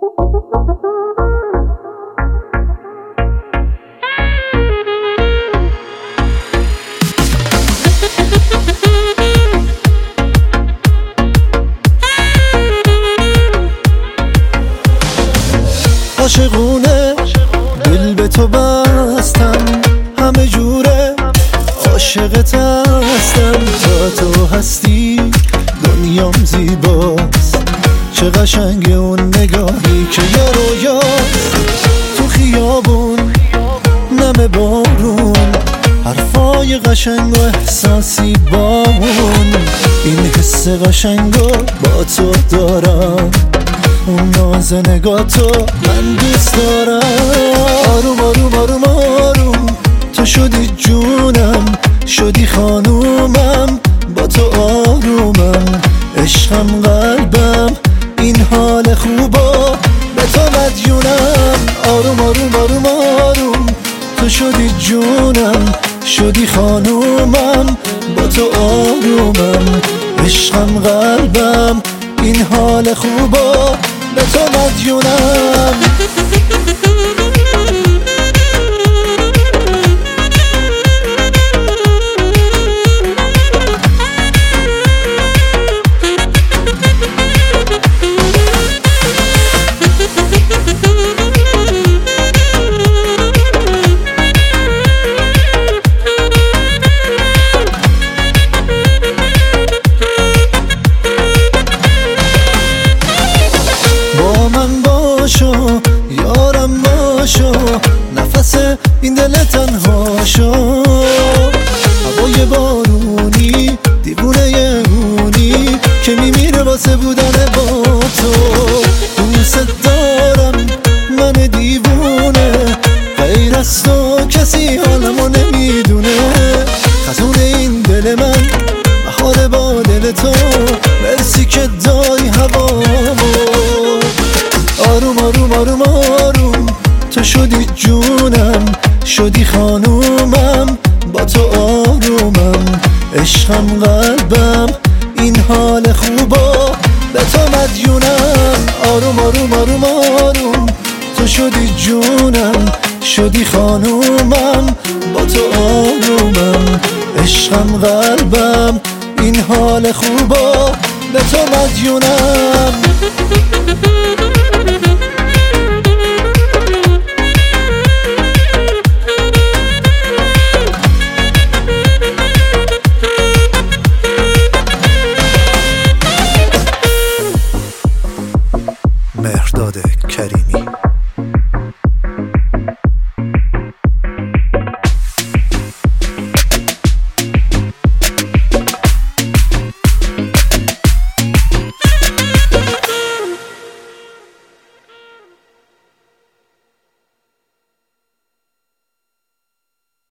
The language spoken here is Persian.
عاشقونه دل به تو بستم، همه جوره عاشقت هستم. تا تو هستی دنیام زیباست، چه قشنگ اون نگاهی که یه رویاست. تو خیابون نم بارون، حرفای قشنگ و احساسی بامون. این حس قشنگو با تو دارم، اون ناز نگاه تو من دوست دارم. آروم آروم آروم آروم تو شدی جونم، شدی خانومم، با تو آرومم. عشقم قلبم این حال خوبا به تو مدیونم. آروم آروم آروم آروم تو شدی جونم، شدی خانومم، با تو آرومم. عشقم قلبم این حال خوبا به تو مدیونم. باشو یارم باشو، نفس این دل تنها شو. هوای بارونی دیوونه اونی که میمیره واسه بودن با تو. دوست دارم من دیوونه، غیر از تو کسی حالمو نمیدونه. خزون این دل من بهار با دل تو، مرسی که دای هوامو. آروم آروم آروم آروم تو شدی جونم، شدی خانومم، با تو آرومم. عشقم قلبم این حال خوبا به تو مدیونم. آروم آروم آروم آروم تو شدی جونم، شدی خانومم، با تو آرومم. عشقم قلبم این حال خوبا به تو مدیونم. مهرداد کریمی.